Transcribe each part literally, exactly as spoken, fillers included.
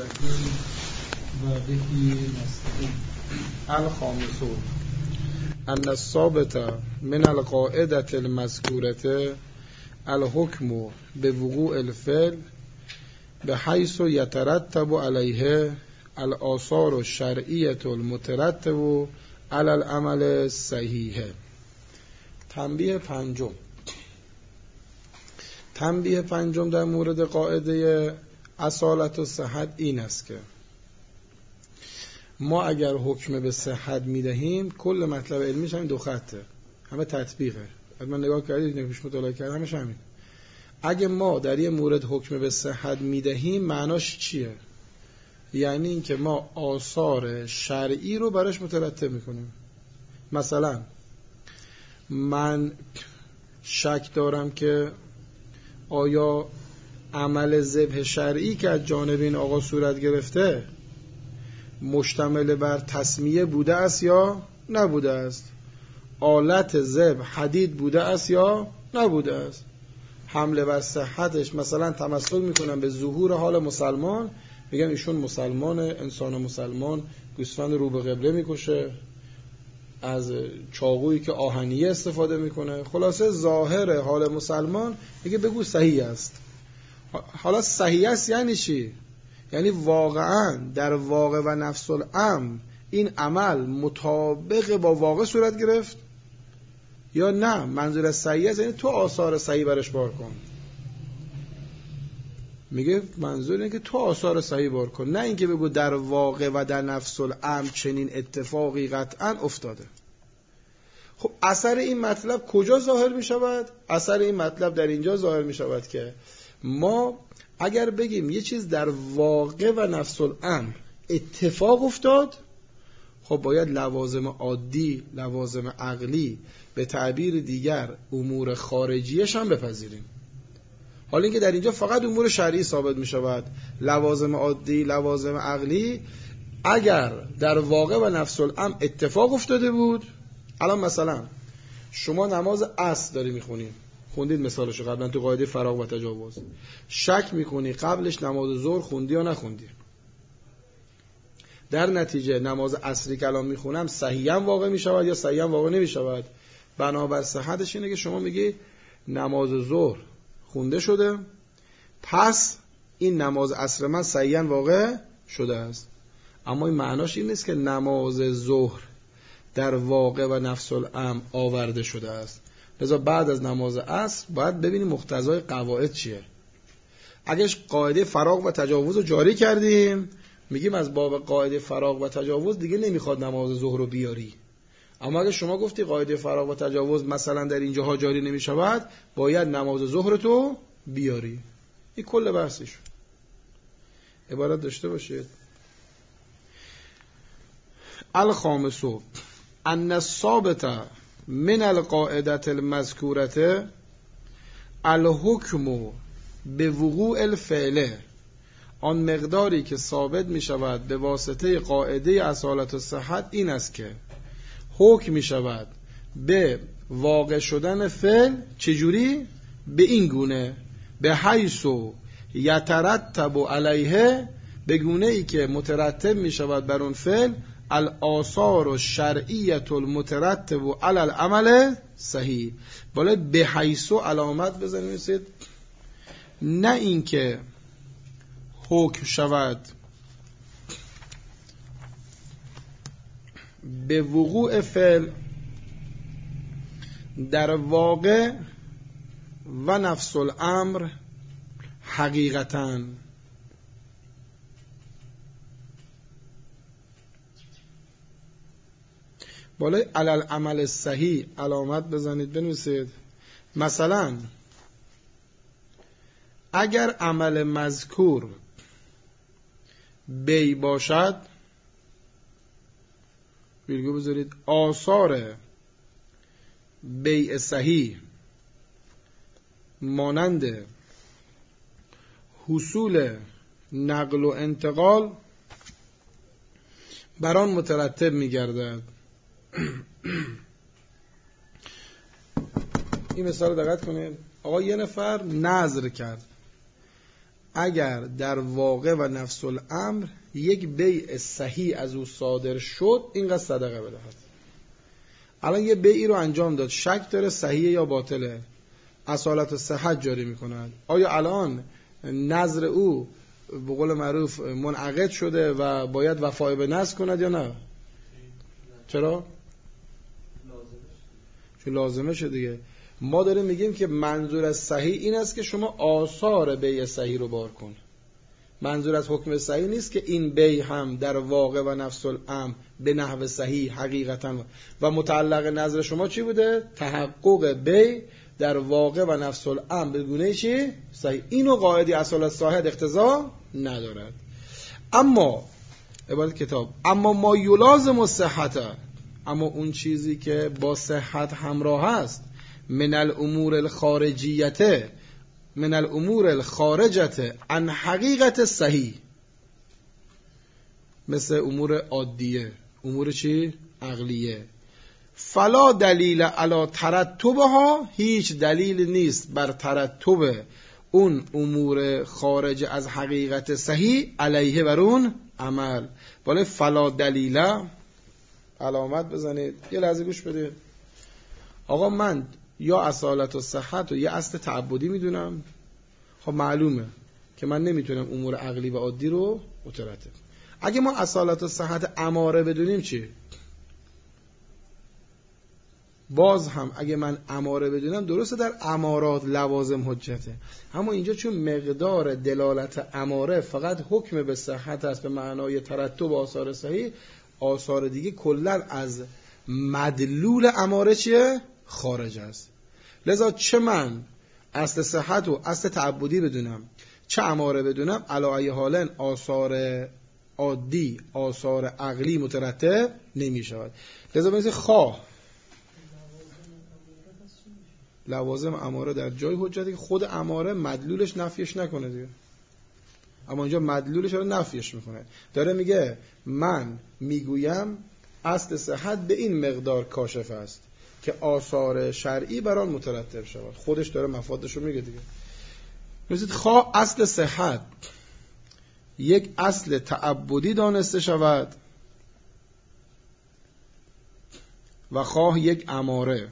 الرحیم و بهی نستعین. الخامس ان الثابت من القاعدة المذکورة الحکم بوقوع الفعل بحیث یترتب علیه الآثار الشرعیة المترتب علی العمل الصحیح. تنبیه پنجم تنبیه پنجم در مورد قاعده اصالت و صحت این است که ما اگر حکم به صحت میدهیم کل مطلب علمیش همین دو خطه، همه تطبیقه. من نگاه کردید نمیش مطالعه کرد همش همین. اگه ما در یه مورد حکم به صحت میدهیم معناش چیه؟ یعنی این که ما آثار شرعی رو براش مترتب میکنیم. مثلا من شک دارم که آیا عمل ذبح شرعی که از جانب این آقا صورت گرفته مشتمل بر تسمیه بوده است یا نبوده است، آلت ذبح حدید بوده است یا نبوده است. حمله بر صحتش مثلا تمثل میکنم به ظهور حال مسلمان، میگن ایشون مسلمان، انسان مسلمان گوسفند رو به قبله میکشه، از چاقویی که آهنیه استفاده میکنه، خلاصه ظاهر حال مسلمان میگه بگو صحیح است. حالا صحیح است یعنی چی؟ یعنی واقعا در واقع و نفس الامر این عمل مطابق با واقع صورت گرفت یا نه؟ منظور از صحیح است یعنی تو آثار صحیح برش بار کن. میگه منظور اینه که تو آثار صحیح بار کن، نه اینکه بگو در واقع و در نفس الامر چنین اتفاقی قطعا افتاده. خب اثر این مطلب کجا ظاهر می شود؟ اثر این مطلب در اینجا ظاهر می شود که ما اگر بگیم یه چیز در واقع و نفس الامر اتفاق افتاد، خب باید لوازم عادی، لوازم عقلی، به تعبیر دیگر امور خارجیش هم بپذیریم. حالا اینکه در اینجا فقط امور شرعی ثابت می شود، لوازم عادی، لوازم عقلی اگر در واقع و نفس الامر اتفاق افتاده بود. الان مثلا شما نماز عصر داری میخونی، خوندید مثالشو قبلا تو قاعده فراغ و تجاوز، شک میکنی قبلش نماز ظهر خوندی یا نخوندی، در نتیجه نماز عصری که الان میخونم صحیحاً واقع میشود یا صحیحاً واقع نمیشود. بنابر صحتش اینه که شما میگی نماز ظهر خونده شده، پس این نماز عصر من صحیحاً واقع شده است. اما این معناش این نیست که نماز ظهر در واقع و نفس الامر آورده شده است. لذا بعد از نماز عصر باید ببینیم مقتضای قواعد چیه. اگرش قاعده فراغ و تجاوز رو جاری کردیم، میگیم از باب قاعده فراغ و تجاوز دیگه نمیخواد نماز ظهر رو بیاری. اما اگه شما گفتی قاعده فراغ و تجاوز مثلا در اینجاها جاری نمیشود، باید نماز ظهر تو بیاری. این کل بحثش. عبارت داشته باشید. الخامسو ان الثابت من القاعده المذکوره الحکم بوقوع الفعل، آن مقداری که ثابت می شود به واسطه قاعده اصالت و صحت این است که حکم می شود به واقع شدن فعل. چجوری؟ به این گونه، به حیث یترتب علیه، به گونه ای که مترتب می شود بر اون فعل الآثار الشرعیة المترتب علی العمل صحیح. بالا به حیث علامت بزنید، نه اینکه حکم شود به وقوع فعل در واقع و نفس الامر حقیقتاً، بالای علل عمل صحیح علامت بزنید بنویسید. مثلا اگر عمل مذکور بی باشد، ویرگول بذارید، آثار بیع صحیح مانند حصول نقل و انتقال بر آن مترتب می گردد. این مثال رو دقت کنید. آقا یه نفر نذر کرد اگر در واقع و نفس الامر یک بیع صحیح از او صادر شد اینقدر صدقه بدهد. الان یه بیعی رو انجام داد، شک داره صحیحه یا باطله، اصالت و صحت جاری میکنند. آیا الان نظر او به قول معروف منعقد شده و باید وفای به نظر کند یا نه؟ چرا؟ چون لازمه شده دیگه. ما داریم میگیم که منظور از صحیح این است که شما آثار بیع صحیح رو بار کن. منظور از حکم صحیح نیست که این بیع هم در واقع و نفس الامر به نحو صحیح حقیقتا و متعلق نظر شما چی بوده؟ تحقق بیع در واقع و نفس الامر به گونه چی؟ صحیح. اینو قاعده اصالت صاحب اقتضا ندارد. اما عبارت کتاب اما ما یلازم الصحت، اما اون چیزی که با صحت همراه است، من الامور الخارجیته من الامور الخارجته عن حقیقت صحیح، مثل امور عادیه، امور چی؟ عقلیه. فلا دلیل علی ترتبها، هیچ دلیل نیست بر ترتب اون امور خارج از حقیقت صحیح علیه بر اون عمل. ولی فلا دلیل، علامت بزنید، یه لحظه گوش بدید. آقا من یا اصالت و صحت و یه اصل تعبدی میدونم، خب معلومه که من نمیتونم امور عقلی و عادی رو مترتب. اگه ما اصالت و صحت اماره بدونیم چی؟ باز هم اگه من اماره بدونم، درسته در امارات لوازم حجته، اما اینجا چون مقدار دلالت اماره فقط حکم به صحت است به معنای ترتب آثار صحیح، آثار دیگه کلن از مدلول اماره چیه؟ خارج است. لذا چه من اصل صحت و اصل تعبدی بدونم، چه اماره بدونم، علی ای حالن آثار عادی، آثار عقلی مترتب نمی شود. لذا مثل خواه لوازم اماره در جای حجتی که خود اماره مدلولش نفیش نکنه دیگه، اما اینجا مدلولش رو نفیش میکنه. داره میگه من میگویم اصل صحت به این مقدار کاشف است که آثار شرعی بر آن مترتب شود. خودش داره مفادش رو میگه دیگه. مثل خواه اصل صحت یک اصل تعبدی دانسته شود و خواه یک اماره،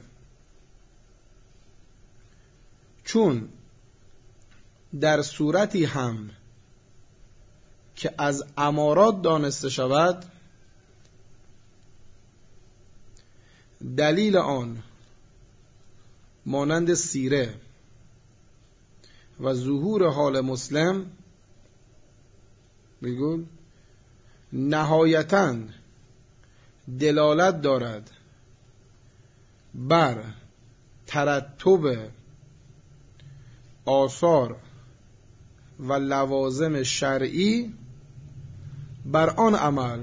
چون در صورتی هم که از امارات دانسته شود، دلیل آن مانند سیره و ظهور حال مسلم بگول نهایتاً دلالت دارد بر ترتب آثار و لوازم شرعی بر آن عمل.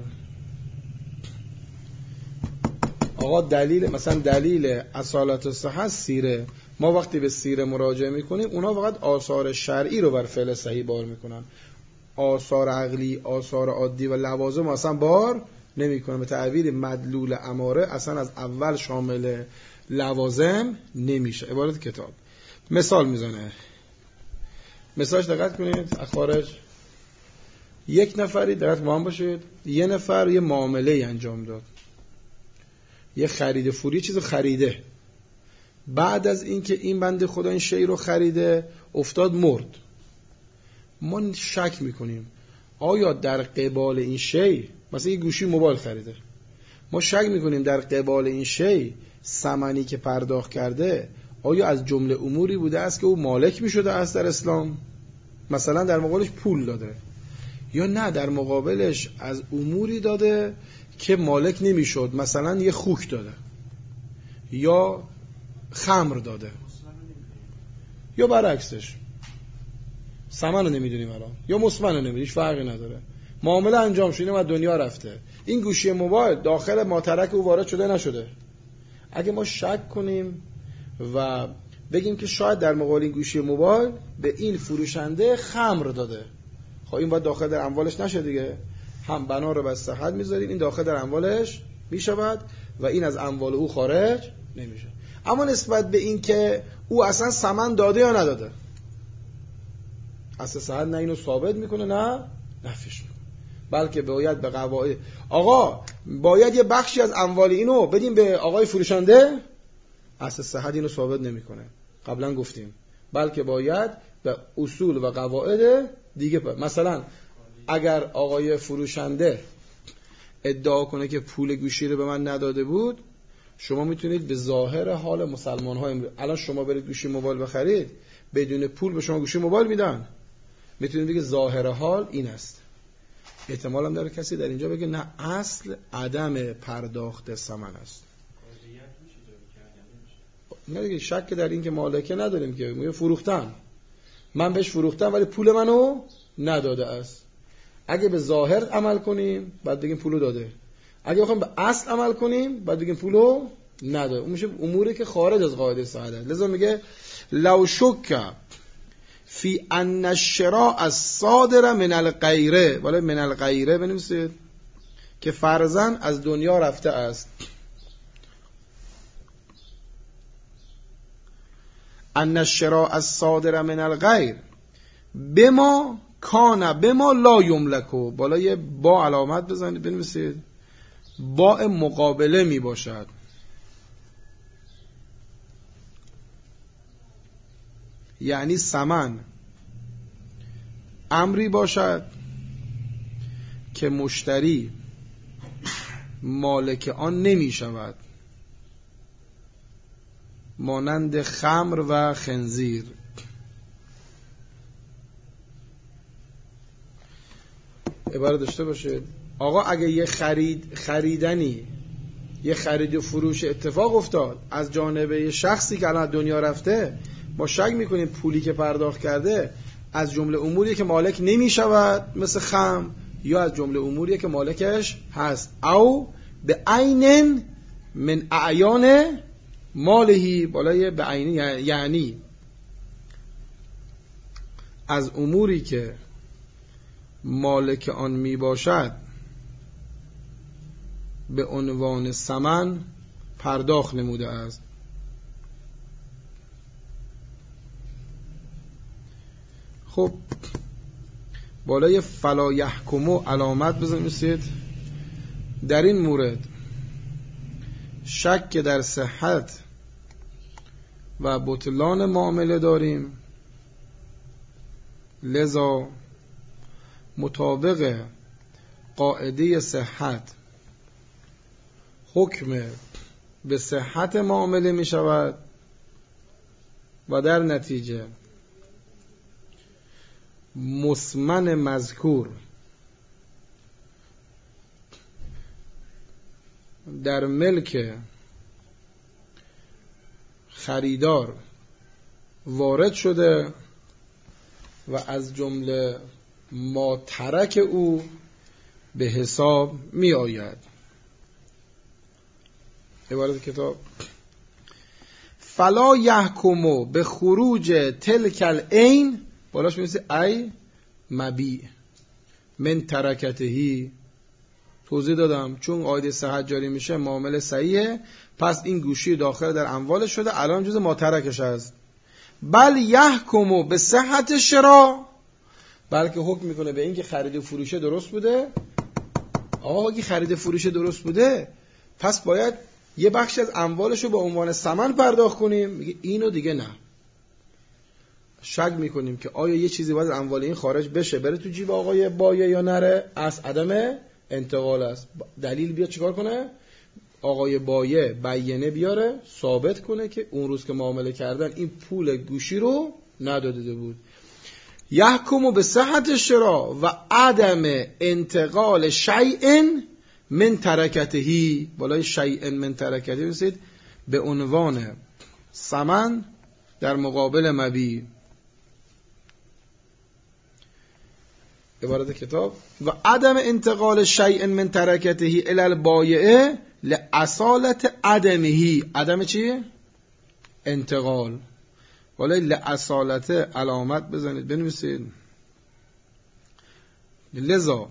آقا دلیل مثلا دلیل اصالت و صحت سیره، ما وقتی به سیره مراجعه میکنیم اونا فقط آثار شرعی رو بر فعل صحیح بار میکنن، آثار عقلی، آثار عادی و لوازم اصلا بار نمیکنن. به تعبیر مدلول اماره اصلا از اول شامل لوازم نمیشه. عبارت کتاب مثال میزنه، مثالش دقت کنید. خارج یک نفری، دقت با هم باشید، یه نفر یه معامله انجام داد، یه خرید فوری چیزو خریده، بعد از اینکه این بنده خدا این شی رو خریده افتاد مرد. ما شک میکنیم آیا در قبال این شی، مثلا یه گوشی موبایل خریده، ما شک میکنیم در قبال این شی ثمنی که پرداخت کرده آیا از جمله اموری بوده است که او مالک میشده است در اسلام، مثلا در مقابلش پول داده، یا نه در مقابلش از اموری داده که مالک نمیشد، مثلا یه خوک داده یا خمر داده یا برعکسش، ثمن رو نمیدونیم الان یا مسمن رو نمیدونیم، هیچ فرقی نداره. معامله انجام شده، اینم از دنیا رفته، این گوشی موبایل داخل ماترک او وارد شده نشده. اگه ما شک کنیم و بگیم که شاید در مقابل این گوشی موبایل به این فروشنده خمر داده، خب این باید داخل در اموالش نشه دیگه، هم بنا رو بر صحت میذاریم این داخل در اموالش میشود و این از اموال او خارج نمیشه. اما نسبت به این که او اصلا ثمن داده یا نداده، اصل صحت نه اینو ثابت میکنه نه نفیش میکنه، بلکه باید به قواعد آقا باید یه بخشی از اموال اینو بدیم به آقای فروشنده، اصل صحت اینو ثابت نمیکنه، قبلا گفتیم، بلکه باید به اصول و قواعد دیگه پا. مثلا اگر آقای فروشنده ادعا کنه که پول گوشی رو به من نداده بود، شما میتونید به ظاهر حال مسلمان ها امروز، الان شما برید گوشی موبایل بخرید بدون پول به شما گوشی موبایل میدن، میتونید بگید ظاهر حال این است. احتمال هم داره کسی در اینجا بگه نه اصل عدم پرداخت ثمن است. نه دیگه شک در این که مالکه نداریم که میگه فروختم، من بهش فروختم ولی پول منو نداده است. اگه به ظاهر عمل کنیم بعد بگیم پولو داده، اگه بخوام به اصل عمل کنیم بعد بگیم پولو نداده. اون میشه اموری که خارج از قاعده صحت است. لذا میگه لو شک فی ان الشراء الصادر من الغیره، ولی من الغیره بنویسید که فرضاً از دنیا رفته است، ان الشراء الصادر من الغیر بما کان بما لا یملکو، بالا یه با علامت بزنید بنویسید با مقابله می باشد، یعنی ثمن امری باشد که مشتری مالک آن نمی شود، مانند خمر و خنزیر. عبارت داشته باشه آقا اگه یه خرید خریدنی یه خرید و فروش اتفاق افتاد از جانب یه شخصی که الان دنیا رفته، ما شک میکنیم پولی که پرداخت کرده از جمله اموری که مالک نمی شود مثل خمر، یا از جمله اموری که مالکش هست، او به عین من اعیان مالهی، بالای به عین یعنی از اموری که مالک آن می باشد به عنوان ثمن پرداخت نموده است. خب بالای فلا یحکمو علامت بزنید. در این مورد شک در صحت و بطلان معامله داریم، لذا مطابق قاعده صحت حکم به صحت معامله می شود و در نتیجه مسمن مذکور در ملک خریدار وارد شده و از جمله ما ترک او به حساب می آید. عبارت کتاب فلا یحکمو به خروج تلک العین، بالاش می نویسه ای مبیع من ترکتهی. توضیح دادم چون قاعده صحت جاری میشه معامله صحیحه، پس این گوشی داخل در اموال شده، الان جز ما ترکش هست. بل یحکمو به صحت شرا، بلکه حکم میکنه به این که خرید و فروش درست بوده. آقا اگه خرید و فروش درست بوده پس باید یه بخش از اموالشو به عنوان ثمن پرداخت کنیم. میگه اینو دیگه نه. شک میکنیم که آیا یه چیزی باید از اموال این خارج بشه بره تو جیب آقای بایه یا نره، از عدم انتقال است. دلیل بیاد چیکار کنه؟ آقای بایه بیانه بیاره ثابت کنه که اون روز که معامله کردن این پول گوشی رو نداده بود. یحکمو به صحت شرا و عدم انتقال شیء من ترکتهی، بالای شیء من ترکتهی بسید به عنوان ثمن در مقابل مبیع. عبارت کتاب و عدم انتقال شیء من ترکتهی الی البایع لاصالت عدمهی. عدم چیه؟ انتقال. ولی لاصالت علامت بزنید بنویسید. لذا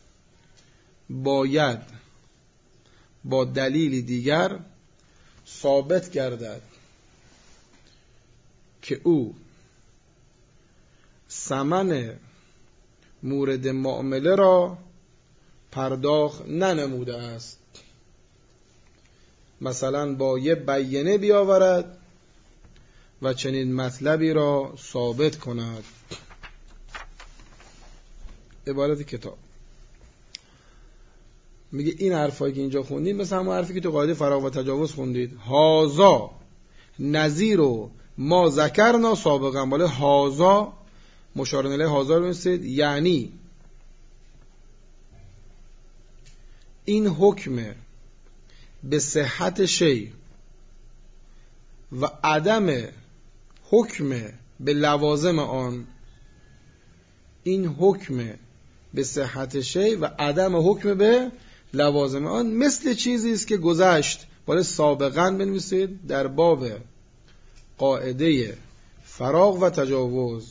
باید با دلیلی دیگر ثابت گردد که او ثمن مورد معامله را پرداخت ننموده است. مثلا با یه بیانیه بیاورد و چنین مطلبی را ثابت کند. عبارت کتاب میگه این حرفایی که اینجا خوندید مثل همون حرفی که تو قاعده فراغ و تجاوز خوندید، هازا نظیر و ما ذکرنا سابقا. بالا هازا مشار الیه هازا رو بنویسید، یعنی این حکم به صحت شی و عدم حکم به لوازم آن، این حکم به صحت شی و عدم حکم به لوازم آن مثل چیزی است که گذشت. باید سابقاً بنویسید در باب قاعده فراغ و تجاوز.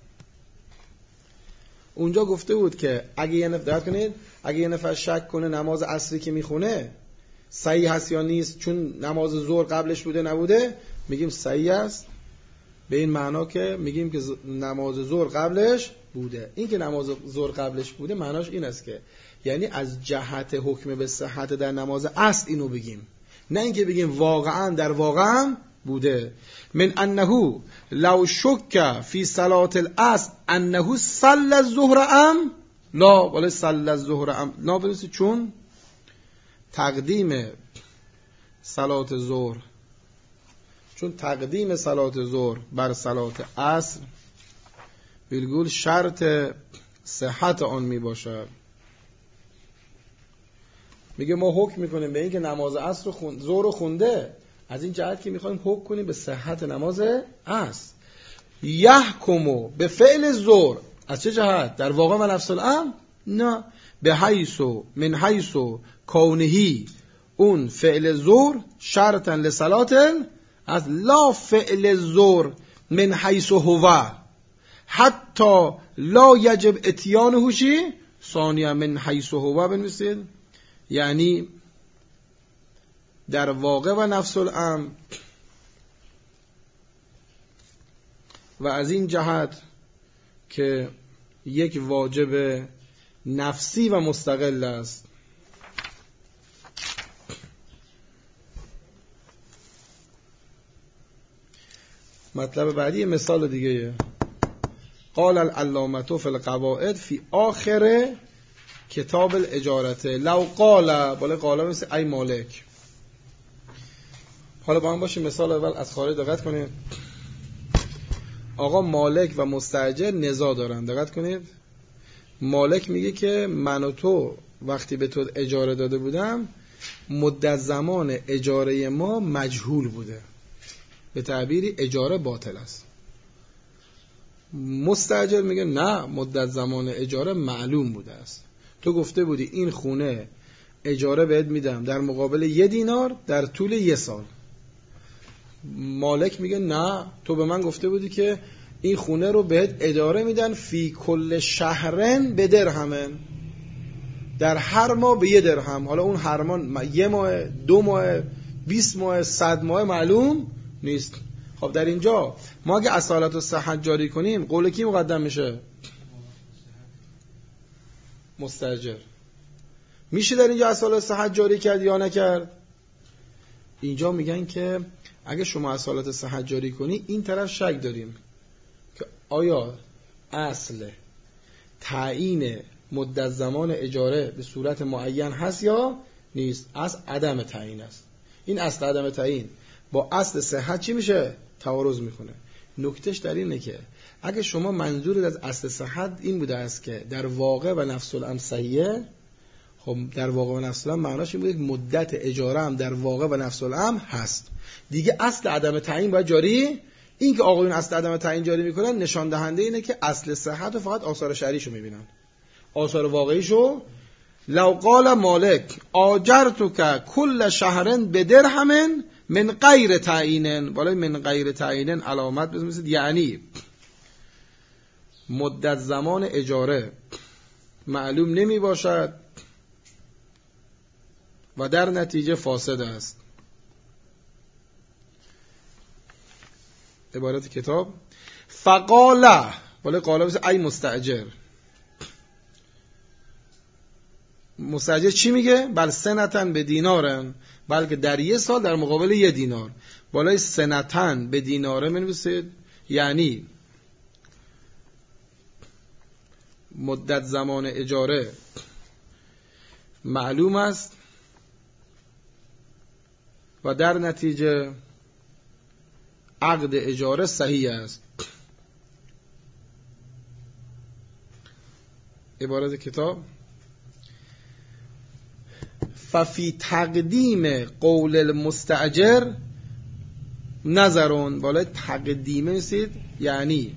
اونجا گفته بود که اگه یه نفر دقت کنید، اگه یه نفر شک کنه نماز عصری که میخونه صحیح هست یا نیست، چون نماز ظهر قبلش بوده نبوده، میگیم صحیح است، به این معنا که میگیم که نماز ظهر قبلش بوده. این که نماز ظهر قبلش بوده معناش این است که یعنی از جهت حکم به صحت در نماز عصر اینو بگیم، نه اینکه بگیم واقعا در واقعا بوده. من انه لو شک فی صلاة العصر انه صلی الظهر ام لا، ولی صلی الظهر ام لا بنویسید، چون تقدیم صلاة ظهر چون تقدیم صلاة ظهر بر صلاة عصر بالگول شرط صحت آن می باشد. میگه ما حکم میکنیم به این که نماز عصر خون... ظهر رو خونده، از این جهت که میخوایم حکم کنیم به صحت نماز عصر. یحکمو به فعل ظهر از چه جهت؟ در واقع و نفس الامر؟ نه، به حیثو من حیثو کونهی اون فعل ظهر شرطا لصلات از لا فعل ظهر من حیثو هو حتی لا یجب اتیانه شی ثانیه من حیثو هو بنویسید، یعنی در واقع و نفس الامر و از این جهت که یک واجب نفسی و مستقل است. مطلب بعدی مثال دیگه، قال العلامة فی القواعد فی آخر کتاب الاجارت لو قال، بالا قال مثل ای مالک. حالا با هم باشیم مثال اول از خارج دقت کنید. آقا مالک و مستاجر نزاع دارن، دقت کنید. مالک میگه که من و تو وقتی به تو اجاره داده بودم مدت زمان اجاره ما مجهول بوده، به تعبیری اجاره باطل است. مستاجر میگه نه، مدت زمان اجاره معلوم بوده است، تو گفته بودی این خونه اجاره بهت میدم در مقابل یه دینار در طول یه سال. مالک میگه نه، تو به من گفته بودی که این خونه رو بهت اجاره میدن فی کل شهرن به درهمن، در هر ماه به یه درهم. حالا اون هر ماه یه ماه، دو ماه، بیست ماه، صد ماه معلوم نیست. خب در اینجا ما اگه اصالت و صحت جاری کنیم قول کی مقدم میشه؟ مستاجر. میشه در اینجا اصالت و صحت جاری کرد یا نکرد؟ اینجا میگن که اگه شما اصالت و صحت جاری کنی این طرف شک داریم که آیا اصل تعیین مدت زمان اجاره به صورت معین هست یا نیست. اصل عدم تعیین است. این اصل عدم تعیین با اصل صحت چی میشه؟ تعارض میکنه. نکتهش در اینه که اگه شما منظورت از اصل صحت این بوده است که در واقع و نفس الامر صحیحه، خب در واقع و نفس الامر معناش این بوده که مدت اجاره هم در واقع و نفس الامر هست. دیگه اصل عدم تعیین باید جاری. این که آقایون اصل عدم تعیین جاری میکنن نشان دهنده اینه که اصل صحت رو فقط آثار شرعیشو میبینن، آثار واقعیشو. لو قال مالک آجرتک کل شهرن بدرهم من غیر تعیین، بالای من غیر تعیین علامت بزنید، یعنی مدت زمان اجاره معلوم نمی باشد و در نتیجه فاسد است. عبارت کتاب فقاله بالای قاله بسید ای مستاجر. مستاجر چی میگه؟ بل سنتن به دینارن، بلکه در یه سال در مقابل یه دینار. بالای سنتن به دیناره بنویسید، یعنی مدت زمان اجاره معلوم است و در نتیجه عقد اجاره صحیح است. عبارت کتاب ففی تقدیم قول المستاجر نظرون. بالای تقدیمه نیستید، یعنی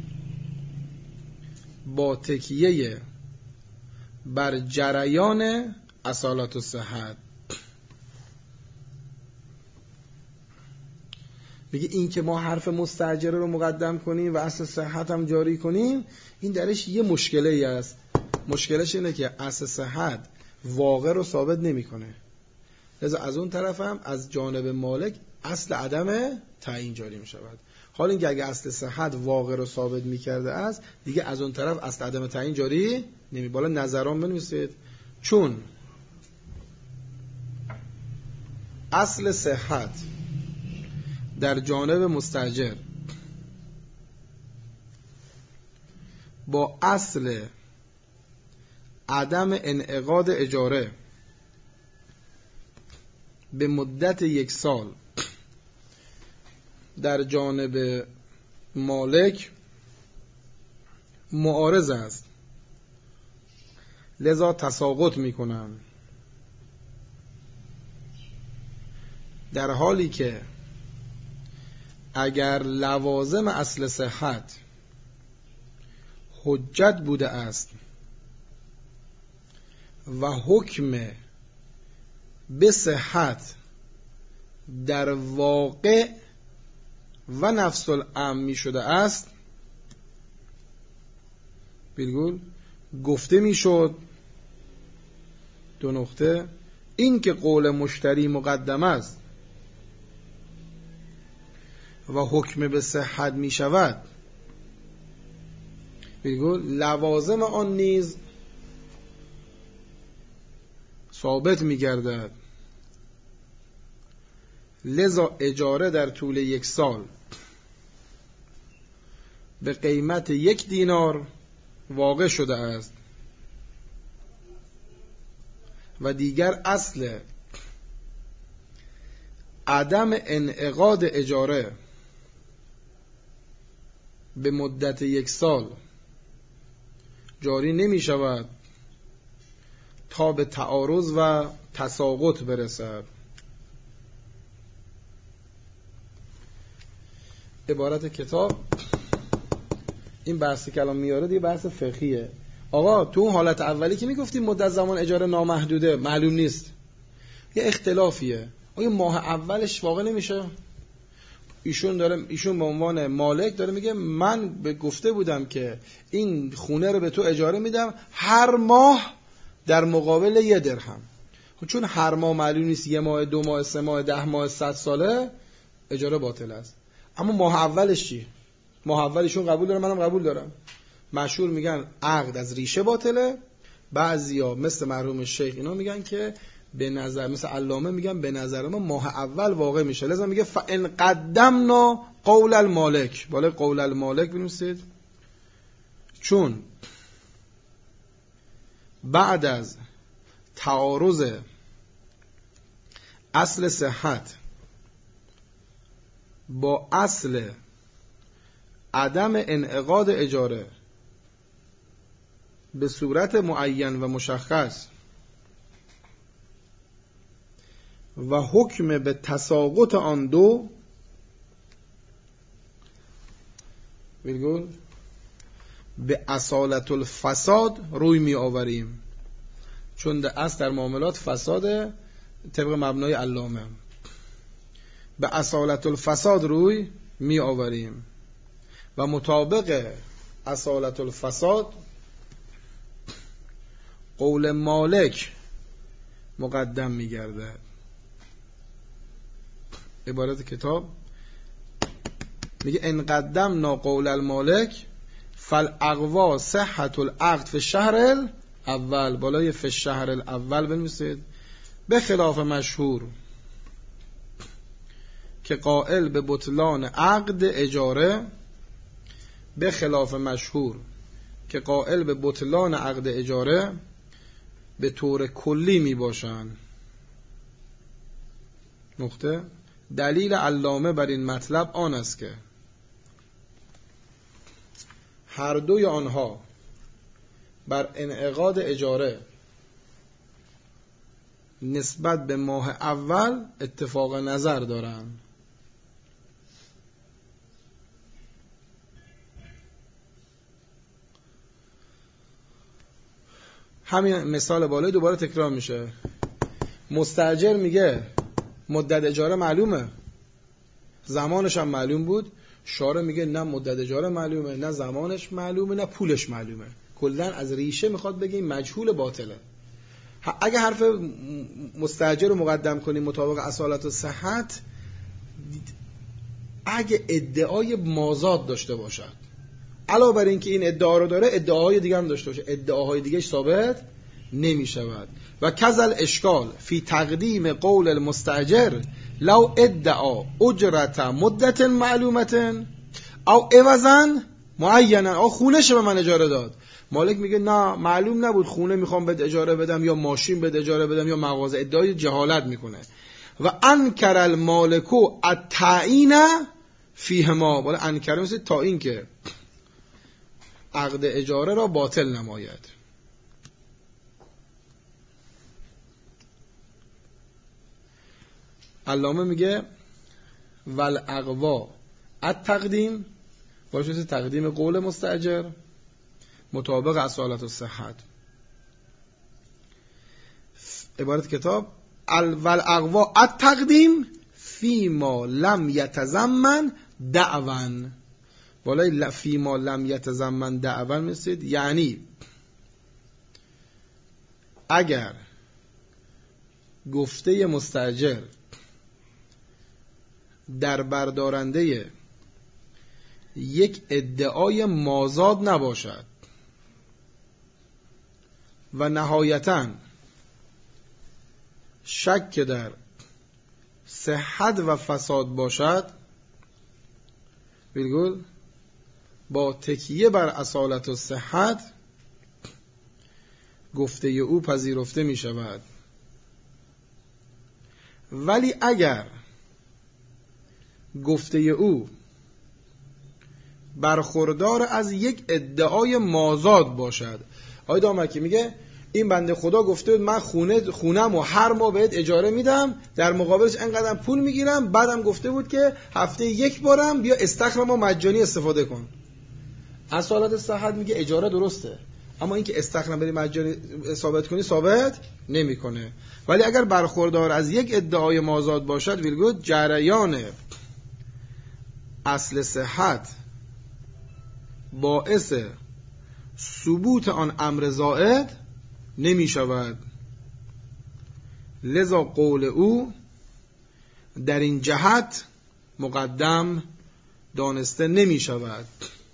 با تکیه بر جریان اصالت و صحت. میگه این که ما حرف مستاجره رو مقدم کنیم و اصل صحت هم جاری کنیم، این درش یه مشکله ای است. مشکلش اینه که اصل صحت واقع رو ثابت نمیکنه، لذا از اون طرف هم از جانب مالک اصل عدم تعیین جاری می شود. حالا اینکه اگه اصل صحت واقع رو ثابت می کرده است، دیگه از اون طرف اصل عدم تعیین جاری نمی. بالا نظران بنویسید، چون اصل صحت در جانب مستاجر با اصل عدم انعقاد اجاره به مدت یک سال در جانب مالک معارض است، لذا تساقط میکنن. در حالی که اگر لوازم اصل صحت حجت بوده است و حکم به صحت در واقع و نفس الامر می شده است، بیلگول گفته می شد دو نقطه این که قول مشتری مقدم است و حکم به صحت می شود، بیلگول لوازم آن نیز ثابت می گردد. لذا اجاره در طول یک سال به قیمت یک دینار واقع شده است و دیگر اصل عدم انعقاد اجاره به مدت یک سال جاری نمی شود تا به تعارض و تساقط برسد. عبارت کتاب این بحثی که الان میاره دیگه بحث فقهیه. آقا تو اون حالت اولی که میگفتیم مدت زمان اجاره نامحدوده معلوم نیست، یه اختلافیه، آیا ماه اولش واقع نمیشه؟ ایشون داره ایشون به عنوان مالک داره میگه من به گفته بودم که این خونه رو به تو اجاره میدم هر ماه در مقابل یه درهم. چون هر ماه معلوم نیست، یه ماه، دو ماه، سه ماه، ده ماه، صد ساله، اجاره باطل است. اما ماه اولش چی؟ ماه اولشون قبول دارم، منم قبول دارم. مشهور میگن عقد از ریشه باطله. بعضیا مثل مرحوم شیخ اینا میگن که به نظر، مثل علامه میگن به نظر ما ماه اول واقع میشه. لذا میگه فان قدمنا قول المالک. بالای قول المالک بنویسید، چون بعد از تعارض اصل صحت با اصل عدم انعقاد اجاره به صورت معین و مشخص و حکم به تساقط آن دو به اصالت الفساد روی می آوریم. چون در اصل در معاملات فساد طبق مبنای علامه، به اصالت الفساد روی می آوریم و مطابق اصالت الفساد قول مالک مقدم می گردد. عبارت کتاب میگه ان قدمنا قول المالک، فالاقوا صحت العقد فی الشهر الاول، بالای فی الشهر الاول بنویسید. به خلاف مشهور که قائل به بطلان عقد اجاره، به خلاف مشهور که قائل به بطلان عقد اجاره به طور کلی می باشند. نقطه. دلیل علامه بر این مطلب آن است که هر دوی آنها بر انعقاد اجاره نسبت به ماه اول اتفاق نظر دارند. همین مثال بالای دوباره تکرار میشه. مستاجر میگه مدت اجاره معلومه، زمانش هم معلوم بود. شارع میگه نه مدت اجاره معلومه، نه زمانش معلومه، نه پولش معلومه. کلا از ریشه میخواد بگه این مجهول باطله. اگه حرف مستاجر رو مقدم کنیم مطابق اصالت و صحت، اگه ادعای مازاد داشته باشد، علاوه بر این که این ادعا رو داره ادعاهای دیگه هم داشته باشه، ادعاهای دیگهش ثابت نمی شود. و کذل اشکال فی تقدیم قول المستاجر لو ادعا اجرت مدت معلومت او عوضا معینا، او خونه‌ش به من اجاره داد، مالک میگه نه معلوم نبود، خونه میخوام بهت اجاره بدم یا ماشین بهت اجاره بدم یا مغازه، ادعای جهالت میکنه. و انکر المالکو التعیین فیهما، بالا انکر مثل تا این که عقد اجاره را باطل نماید. علامه میگه والاقوا التقدیم، باشه تقدیم قول مستاجر مطابق اصالت و صحت. عبارت کتاب والاقوا التقدیم فیما لم یتضمن دعوا، بالای فیما لم یتضمن دعوا میسید، یعنی اگر گفته مستاجر در بردارنده یک ادعای مازاد نباشد و نهایتاً شک در صحت و فساد باشد، بالگل با تکیه بر اصالت و صحت گفته او پذیرفته می شود. ولی اگر گفته او برخوردار از یک ادعای مازاد باشد، آقای دامکی میگه این بنده خدا گفته بود من خونه خونم و هر ماه بهت اجاره میدم، در مقابلش اینقدر پول میگیرم، بعدم گفته بود که هفته یک بارم بیا استخرمو مجانی استفاده کن. اصالت صحت میگه اجاره درسته، اما اینکه استخرم بری مجانی ثابت کنی ثابت نمیکنه. ولی اگر برخوردار از یک ادعای مازاد باشد، ویلگو جریان اصل صحت باعث ثبوت آن امر زائد نمی شود. لذا قول او در این جهت مقدم دانسته نمی شود.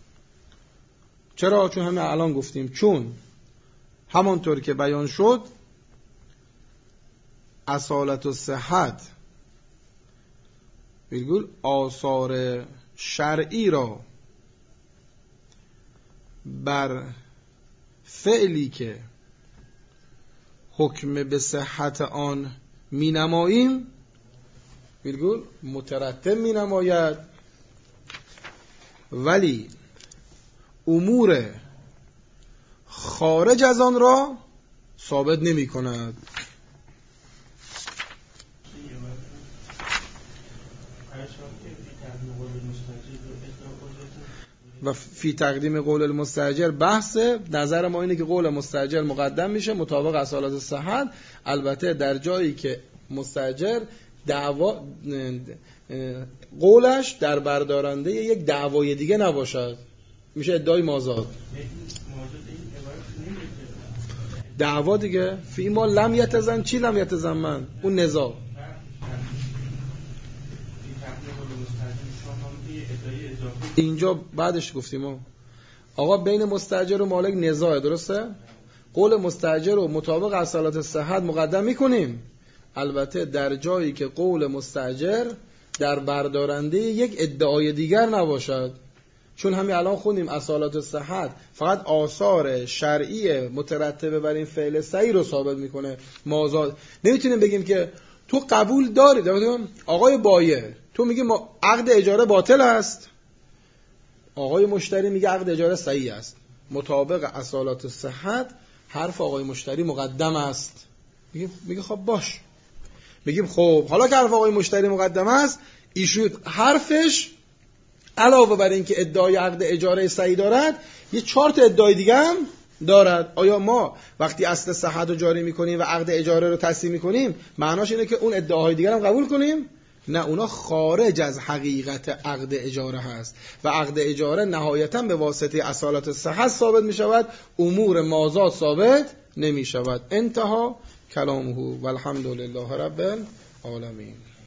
چرا؟ چون همه الان گفتیم، چون همانطور که بیان شد اصالت و صحت بگول آثار شرعی را بر فعلی که حکم به صحت آن می نماییم بگول مترتب می نماید، ولی امور خارج از آن را ثابت نمی کند. و فی تقدیم قول المستاجر بحث نظر ما اینه که قول مستاجر مقدم میشه مطابق اصالت صحت، البته در جایی که مستاجر دعوا قولش در بردارنده یک دعوای دیگه نباشد، میشه ادعای مازاد. دعوا دیگه فی ما لم یتزن، چی لم یتزن من اون نزاع. اینجا بعدش گفتیم آقا بین مستاجر و مالک نزاع، درسته؟ قول مستاجر رو مطابق اصالت صحت مقدم میکنیم، البته در جایی که قول مستاجر در بردارنده یک ادعای دیگر نباشد. چون همین الان خوندیم اصالت صحت فقط آثار شرعی مترتبه بر این فعل صحیح رو ثابت میکنه. مازاد نمیتونیم بگیم که تو قبول داری، آقای بایع تو میگی ما عقد اجاره باطل است، آقای مشتری میگه عقد اجاره صحیح است، مطابق اصالت صحت حرف آقای مشتری مقدم است. میگه میگه خب باش، میگیم خب حالا که حرف آقای مشتری مقدم است، ایشون حرفش علاوه بر این که ادعای عقد اجاره صحیح دارد، یه چهار تا ادعای دیگه هم دارد. آیا ما وقتی اصل صحت رو جاری میکنیم و عقد اجاره رو تصحیح میکنیم معناش اینه که اون ادعاهای دیگر هم قبول کنیم؟ نه، اونا خارج از حقیقت عقد اجاره هست و عقد اجاره نهایتاً به واسطه اصالت صحت ثابت میشود، امور مازاد ثابت نمیشود. انتها کلامه والحمد لله رب العالمین.